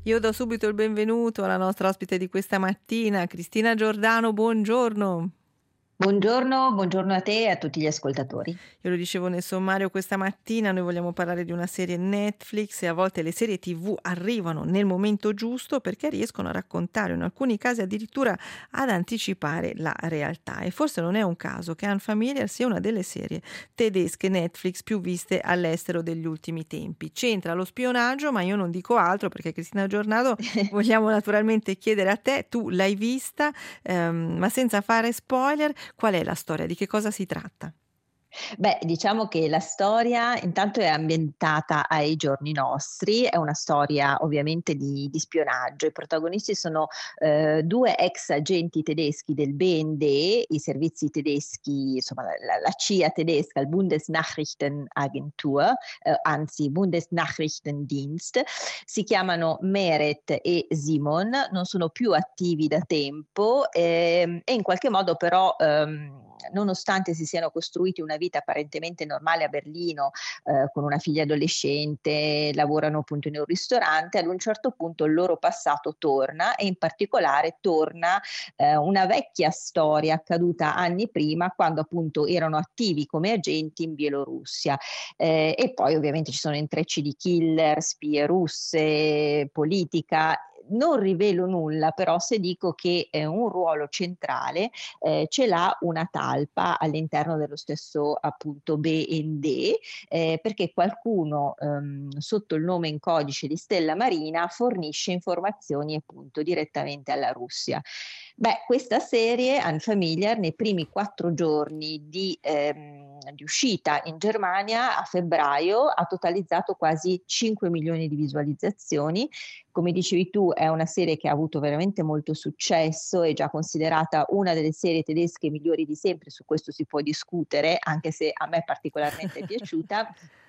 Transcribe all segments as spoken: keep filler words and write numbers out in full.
Io do subito il benvenuto alla nostra ospite di questa mattina, Cristina Giordano, buongiorno. Buongiorno, buongiorno a te e a tutti gli ascoltatori. Io lo dicevo nel sommario questa mattina, noi vogliamo parlare di una serie Netflix e a volte le serie T V arrivano nel momento giusto perché riescono a raccontare, in alcuni casi addirittura ad anticipare la realtà. E forse non è un caso che Unfamiliar sia una delle serie tedesche Netflix più viste all'estero degli ultimi tempi. C'entra lo spionaggio, ma io non dico altro perché Cristina Giordano vogliamo naturalmente chiedere a te, tu l'hai vista, ehm, ma senza fare spoiler, qual è la storia? Di che cosa si tratta? Beh, diciamo che la storia intanto è ambientata ai giorni nostri, è una storia ovviamente di di spionaggio. I protagonisti sono, ehm, due ex agenti tedeschi del B N D, i servizi tedeschi, insomma la la la C I A tedesca, il Bundesnachrichtenagentur, ehm, anzi Bundesnachrichtendienst. Si chiamano Meret e Simon, non sono più attivi da tempo, ehm, e in qualche modo però, ehm, nonostante si siano costruiti una vita apparentemente normale a Berlino, eh, con una figlia adolescente, lavorano appunto in un ristorante, ad un certo punto il loro passato torna e in particolare torna eh, una vecchia storia accaduta anni prima quando appunto erano attivi come agenti in Bielorussia. Eh, e poi ovviamente ci sono intrecci di killer, spie russe, politica. Non rivelo nulla, però se dico che eh, un ruolo centrale eh, ce l'ha una talpa all'interno dello stesso appunto B N D, eh, perché qualcuno ehm, sotto il nome in codice di Stella Marina fornisce informazioni appunto direttamente alla Russia. Beh, questa serie, Unfamiliar, nei primi quattro giorni di, ehm, di uscita in Germania a febbraio ha totalizzato quasi cinque milioni di visualizzazioni. Come dicevi tu, è una serie che ha avuto veramente molto successo, è già considerata una delle serie tedesche migliori di sempre, su questo si può discutere, anche se a me particolarmente è piaciuta.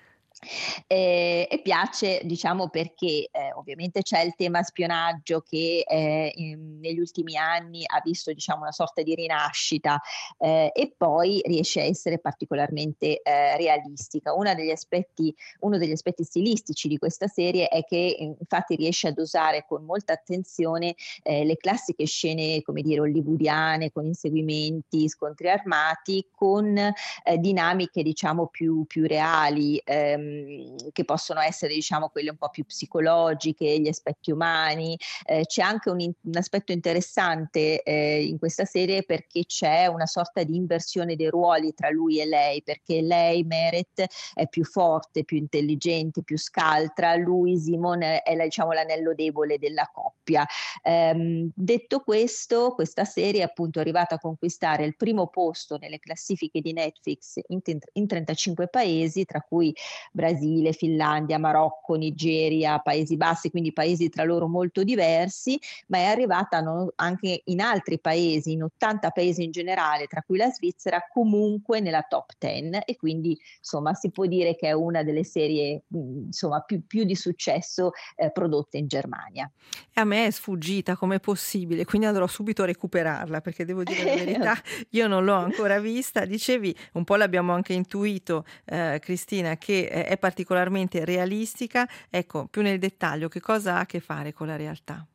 Ehm, e piace diciamo perché, ehm, ovviamente c'è il tema spionaggio che, ehm, in negli ultimi anni ha visto diciamo una sorta di rinascita, ehm, e poi riesce a essere particolarmente, ehm, realistica. Una degli aspetti uno degli aspetti stilistici di questa serie è che infatti riesce a dosare con molta attenzione, ehm, le classiche scene, come dire, hollywoodiane con inseguimenti, scontri armati, con, ehm, dinamiche diciamo più più reali, ehm, che possono essere diciamo quelle un po' più psicologiche, gli aspetti umani. Ehm, c'è anche un in un aspetto interessante, ehm, in questa serie perché c'è una sorta di inversione dei ruoli tra lui e lei, perché lei, Meret, è più forte, più intelligente, più scaltra, lui, Simon, è la diciamo l'anello debole della coppia. Ehm, detto questo, questa serie è appunto arrivata a conquistare il primo posto nelle classifiche di Netflix in tent in trentacinque paesi, tra cui Brasile, Finlandia, Marocco, Nigeria, Paesi Bassi, quindi paesi tra loro molto diversi, ma è arrivata no anche in altri paesi, in ottanta paesi in generale, tra cui la Svizzera, comunque nella top dieci e quindi insomma si può dire che è una delle serie, mhmm, insomma più più di successo, ehm, prodotte in Germania. E a me è sfuggita, com'è possibile, quindi andrò subito a recuperarla, perché devo dire la verità, io non l'ho ancora vista. Dicevi, un po' l'abbiamo anche intuito, ehm, Cristina, che è è particolarmente realistica. Ecco, più nel dettaglio, che cosa ha a che fare con la realtà?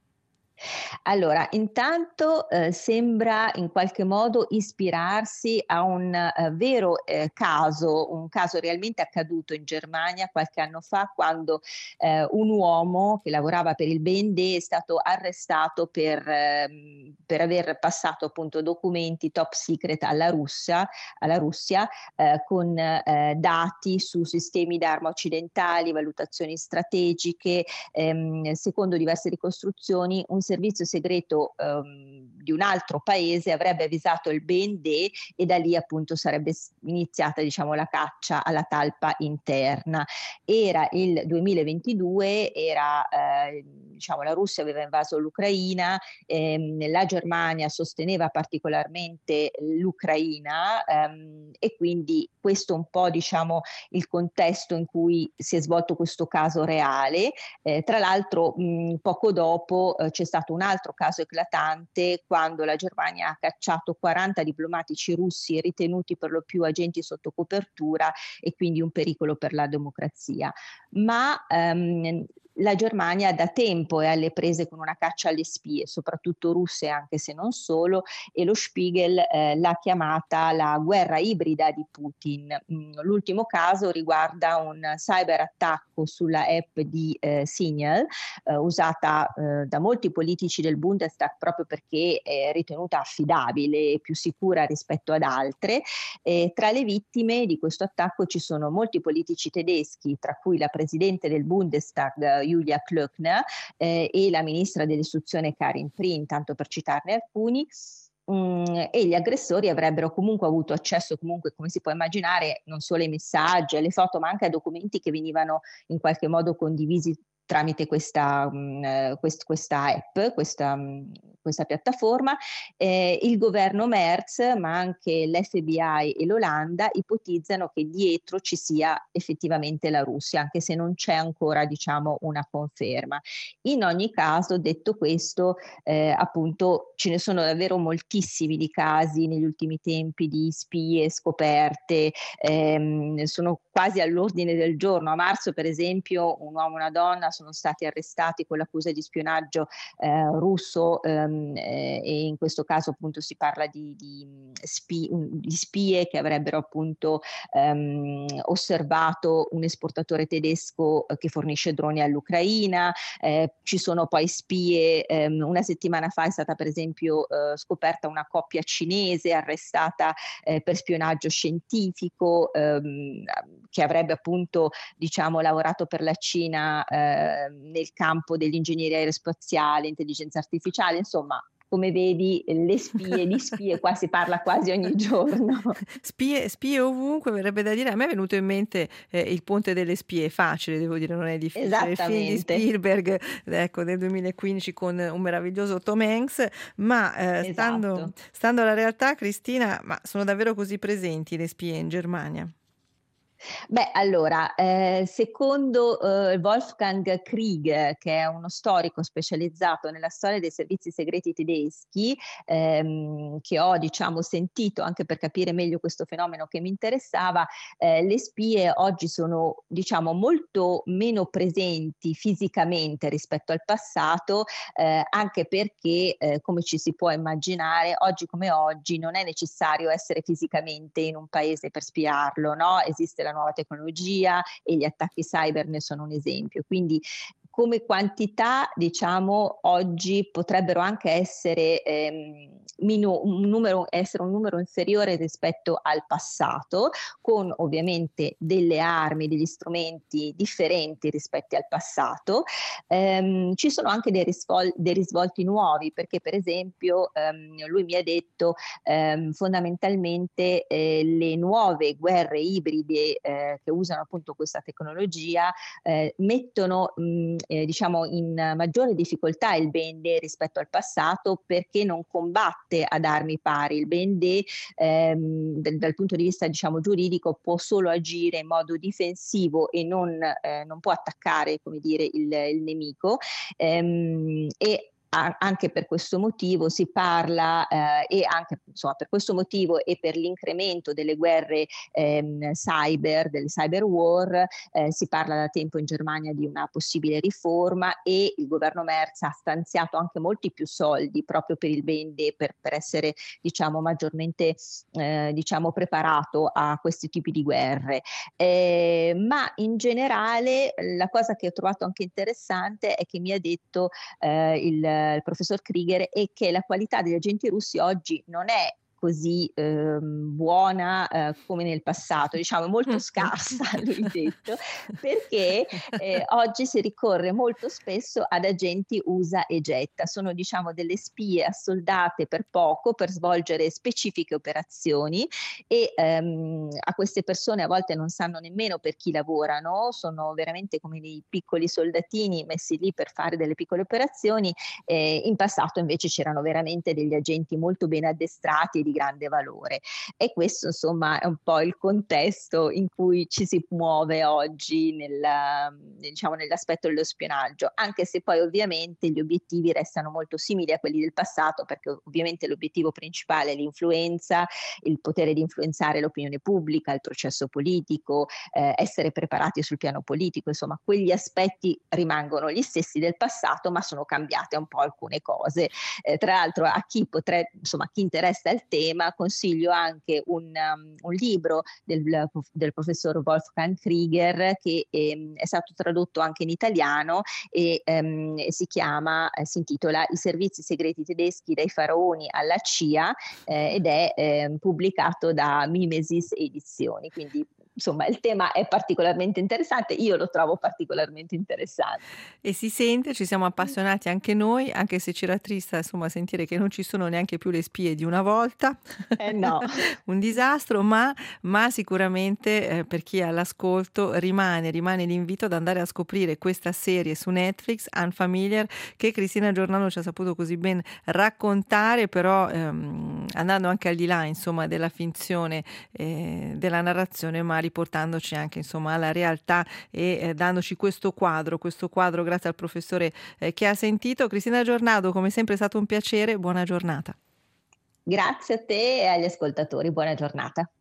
Allora, intanto, ehm, sembra in qualche modo ispirarsi a un, ehm, vero, ehm, caso, un caso realmente accaduto in Germania qualche anno fa, quando, ehm, un uomo che lavorava per il B N D è stato arrestato per mhmm, per aver passato appunto documenti top secret alla Russia alla Russia, ehm, con, ehm, dati su sistemi d'arma occidentali, valutazioni strategiche. Ehm, secondo diverse ricostruzioni, un servizio segreto ehm, di un altro paese avrebbe avvisato il B N D e da lì appunto sarebbe s- iniziata diciamo, la caccia alla talpa interna. Era il duemilaventidue, era, eh, diciamo, la Russia aveva invaso l'Ucraina, ehm, la Germania sosteneva particolarmente l'Ucraina, ehm, e quindi questo un po' diciamo il contesto in cui si è svolto questo caso reale. Eh, tra l'altro, mh, poco dopo eh, c'è stato un altro caso eclatante quando la Germania ha cacciato quaranta diplomatici russi ritenuti per lo più agenti sotto copertura e quindi un pericolo per la democrazia. Ma ehm, la Germania da tempo è alle prese con una caccia alle spie, soprattutto russe, anche se non solo, e lo Spiegel eh, l'ha chiamata la guerra ibrida di Putin. Mm, l'ultimo caso riguarda un cyberattacco sulla app di eh, Signal, eh, usata eh, da molti politici del Bundestag proprio perché è ritenuta affidabile e più sicura rispetto ad altre. E tra le vittime di questo attacco ci sono molti politici tedeschi, tra cui la presidente del Bundestag Julia Klöckner eh, e la ministra dell'istruzione Karin Prien, tanto per citarne alcuni. Mm, e gli aggressori avrebbero comunque avuto accesso, comunque, come si può immaginare, non solo ai messaggi, alle foto, ma anche a documenti che venivano in qualche modo condivisi tramite questa, mh, quest, questa app, questa, mh, questa piattaforma. Eh, il governo Merz, ma anche l'F B I e l'Olanda ipotizzano che dietro ci sia effettivamente la Russia, anche se non c'è ancora, diciamo, una conferma. In ogni caso, detto questo, eh, appunto ce ne sono davvero moltissimi di casi negli ultimi tempi di spie scoperte, ehm, sono quasi all'ordine del giorno. A marzo, per esempio, un uomo e una donna sono stati arrestati con l'accusa di spionaggio eh, russo ehm, eh, e in questo caso appunto si parla di, di, spie, di spie che avrebbero appunto ehm, osservato un esportatore tedesco che fornisce droni all'Ucraina. Eh, ci sono poi spie, ehm, una settimana fa è stata per esempio eh, scoperta una coppia cinese arrestata eh, per spionaggio scientifico, ehm, che avrebbe appunto, diciamo, lavorato per la Cina eh, nel campo dell'ingegneria aerospaziale, intelligenza artificiale, insomma. Come vedi, le spie, di spie qua si parla quasi ogni giorno. Spie, spie ovunque, verrebbe da dire. A me è venuto in mente eh, Il ponte delle spie, facile, devo dire, non è difficile. Il film di Esattamente. Spielberg, ecco, del duemilaquindici con un meraviglioso Tom Hanks, ma eh, stando, Esatto. stando alla realtà, Cristina, ma sono davvero così presenti le spie in Germania? Beh, allora, eh, secondo eh, Wolfgang Krieg, che è uno storico specializzato nella storia dei servizi segreti tedeschi, ehm, che ho, diciamo, sentito anche per capire meglio questo fenomeno che mi interessava, eh, le spie oggi sono, diciamo, molto meno presenti fisicamente rispetto al passato, eh, anche perché, eh, come ci si può immaginare, oggi come oggi non è necessario essere fisicamente in un paese per spiarlo, no? Esiste la nuova tecnologia e gli attacchi cyber ne sono un esempio. Quindi come quantità, diciamo, oggi potrebbero anche essere, ehm, minu- un numero, essere un numero inferiore rispetto al passato, con ovviamente delle armi, degli strumenti differenti rispetto al passato. Ehm, ci sono anche dei, risvol- dei risvolti nuovi, perché per esempio ehm, lui mi ha detto ehm, fondamentalmente eh, le nuove guerre ibride eh, che usano appunto questa tecnologia eh, mettono mh, eh, diciamo in maggiore difficoltà il B N D rispetto al passato, perché non combatte ad armi pari. Il B N D ehm, dal, dal punto di vista, diciamo, giuridico può solo agire in modo difensivo e non, eh, non può attaccare, come dire, il, il nemico, ehm, e anche per questo motivo si parla eh, e anche insomma per questo motivo e per l'incremento delle guerre ehm, cyber, delle cyber war, eh, si parla da tempo in Germania di una possibile riforma e il governo Merz ha stanziato anche molti più soldi proprio per il B N D, per, per essere, diciamo, maggiormente eh, diciamo, preparato a questi tipi di guerre. Eh, ma in generale la cosa che ho trovato anche interessante è che mi ha detto eh, il il professor Krieger, è che la qualità degli agenti russi oggi non è così ehm, buona eh, come nel passato, diciamo molto scarsa, lui detto, perché eh, oggi si ricorre molto spesso ad agenti usa e getta, sono, diciamo, delle spie assoldate per poco per svolgere specifiche operazioni e ehm, a queste persone a volte non sanno nemmeno per chi lavorano, sono veramente come dei piccoli soldatini messi lì per fare delle piccole operazioni. Eh, in passato invece c'erano veramente degli agenti molto ben addestrati e di grande valore. E questo insomma è un po' il contesto in cui ci si muove oggi nel, mhmm, diciamo nell'aspetto dello spionaggio, anche se poi ovviamente gli obiettivi restano molto simili a quelli del passato, perché ovviamente l'obiettivo principale è l'influenza, il potere di influenzare l'opinione pubblica, il processo politico, eh, essere preparati sul piano politico, insomma quegli aspetti rimangono gli stessi del passato, ma sono cambiate un po' alcune cose. Eh, tra l'altro a chi potre, insomma, a chi interessa il tema, consiglio anche un, um, un libro del, del professor Wolfgang Krieger che ehm, è stato tradotto anche in italiano e ehm, si chiama, eh, si intitola I servizi segreti tedeschi dai faraoni alla C I A eh, ed è eh, pubblicato da Mimesis Edizioni, quindi insomma il tema è particolarmente interessante, io lo trovo particolarmente interessante. E si sente, ci siamo appassionati anche noi, anche se ci rattrista insomma sentire che non ci sono neanche più le spie di una volta. Eh no. Un disastro, ma ma sicuramente, ehm, per chi è all'ascolto rimane rimane l'invito ad andare a scoprire questa serie su Netflix, Unfamiliar, che Cristina Giordano ci ha saputo così ben raccontare, però, ehm, andando anche al di là insomma della finzione, ehm, della narrazione, ma riportandoci anche insomma alla realtà e, ehm, dandoci questo quadro questo quadro grazie al professore, ehm, che ha sentito. Cristina Giordano, come sempre è stato un piacere, buona giornata. Grazie a te e agli ascoltatori, buona giornata.